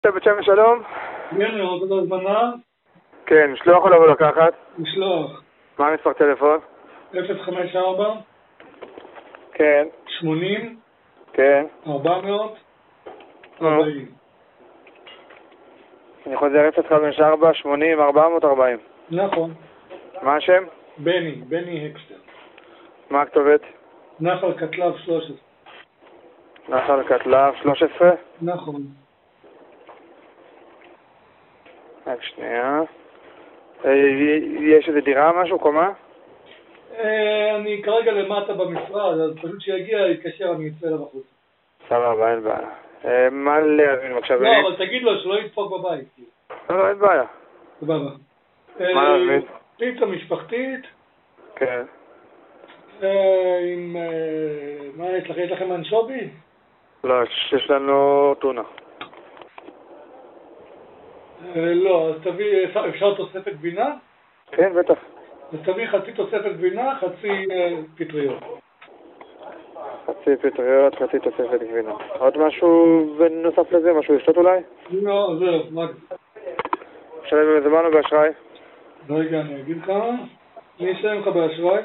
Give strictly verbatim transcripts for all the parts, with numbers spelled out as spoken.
בית שמש שלום? כן, רוצה את הזמנה? כן, משלוח או לבוא לקחת? משלוח. מה המספר טלפון? אפס חמש ארבע כן. שמונים כן. ארבע מאות נו. ארבעים. אני חוזר אפס חמש ארבע שמונים ארבע מאות ארבעים. נכון. מה השם? בני, בני הקסטר. מה הכתובת? נחל קטלב שלוש עשרה. נחל קטלב שלוש עשרה? נכון. רק שנייה. אה, יש איזה דירה משהו? קומה? אה, אני כרגע למטה במשרד, אז פשוט שיגיע, יתקשר, אני אצא אליו החוצה. סבבה, אין בעיה. אה, מה להבין בבקשה? לא, אבל תגיד לו שלא ידפוק בבית. לא, לא, אין בעיה. סבבה. מה להבין? פיצה משפחתית. כן. אה, עם... אה, מה יש לכם? יש לכם אנשובי? לא, יש לנו טונה. אה, לא, אז תביא, אפשר תוספת גבינה? כן, בטח. אז תביא חצי תוספת גבינה, חצי אה, פטריות. חצי פטריות, חצי תוספת גבינה. עוד משהו בנוסף לזה? משהו לשתות אולי? לא, זהו, רק... משלם במזומן או באשראי? רגע, אני אגיד לך. אני אשלם לך באשראי.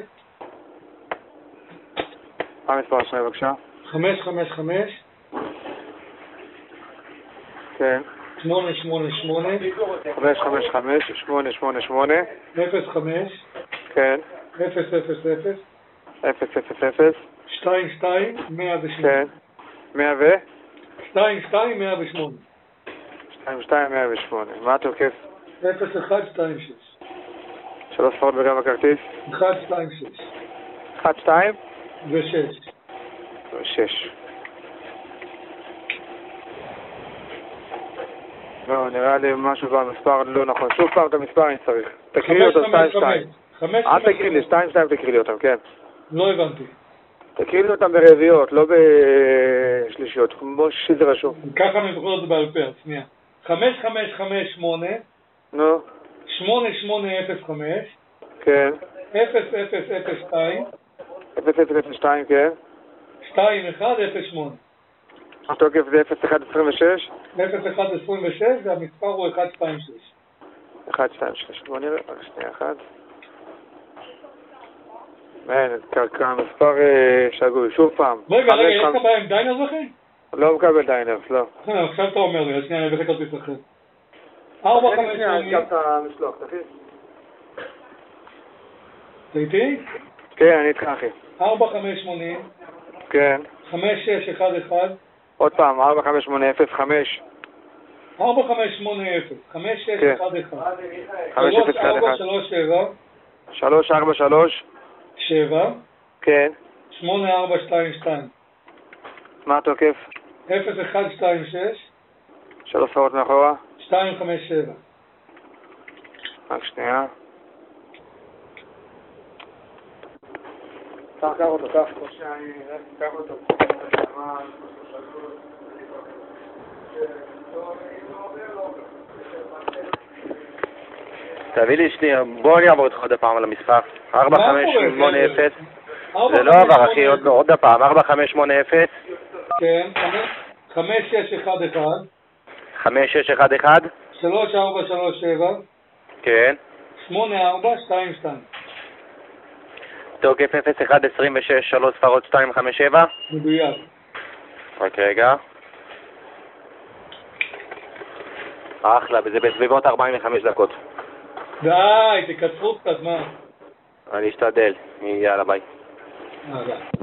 מה המספר אשראי בבקשה? חמש חמש חמש כן. שמונה שמונה שמונה חמש חמש חמש שמונה שמונה שמונה אפס חמש כן. אפס אפס אפס אפס אפס אפס שתיים שתיים מאה ושמונה. כן. מאה ו? שתיים שתיים מאה ושמונה. שתיים שתיים מאה ושמונה. מה התוקף? אפס אחד שתיים שש. שלוש ספרות בגב הכרטיס? אחד שתיים שש אחת שתיים ושש. ושש. לא, נראה לי משהו במספר לא נכון. שוב פעם את המספר אני צריך. תקריא לי אותו שתיים שתיים. אל תקריא לי, שתיים שתיים תקריא לי אותם, כן. לא הבנתי. תקריא לי אותם ברביעיות, לא בשלישיות, כמו שזה רשום. ככה אני זוכר את זה בעל פה, שנייה. חמש חמש חמש שמונה נו. שמונה שמונה אפס חמש כן. אפס אפס אפס שתיים אפס אפס אפס שתיים, כן. שתיים אחד אפס שמונה. התוקף זה אפס אחד עשרים ושש? אפס אחד עשרים ושש והמספר הוא אחד שתיים שש. אחד שתיים שש. בוא נראה, רק שנייה אחת. אין, קרקע, מספר שגוי. שוב פעם. רגע, רגע, יש לך בעיה עם דיינר אחי? לא מקבל דיינרס, לא. עכשיו אתה אומר לי, שנייה, אני אביא לך כרטיס אחר. ארבע חמש שמונים. גם את המשלוח, תכי? אתה איתי? כן, אני איתך אחי. ארבע חמש שמונים. כן. חמש שש אחד אחד. עוד פעם, ארבע חמש שמונה אפס חמש. ארבע חמש שמונה אפס. חמש שש אחד אחד. חמש אפס אחד אחד. שלוש שבע. שלוש ארבע שלוש. שבע. כן. שמונה ארבע שתיים שתיים. מה התוקף? אפס אחד שתיים שש. שלוש ספרות מאחורה. שתיים חמש שבע. רק שנייה. קח, קח אותו, קח. קח אותו. תביא לי שנייה, בוא אני אעבור אותך עוד הפעם על המספר. ארבע חמש שמונה אפס. זה לא עבר אחי, עוד הפעם. ארבע חמש שמונה אפס. כן, חמש שש אחד אחד. חמש שש אחד אחד. שלוש ארבע שלוש שבע. כן. שמונה ארבע שתיים שתיים. תוקף אפס אחד עשרים ושש, שלוש ספרות שתיים חמש שבע. מדויק. רק רגע. אחלה, וזה בסביבות ארבעים וחמש דקות. די, תקצרו קצת, מה? אני אשתדל. יאללה, ביי. אה, ביי.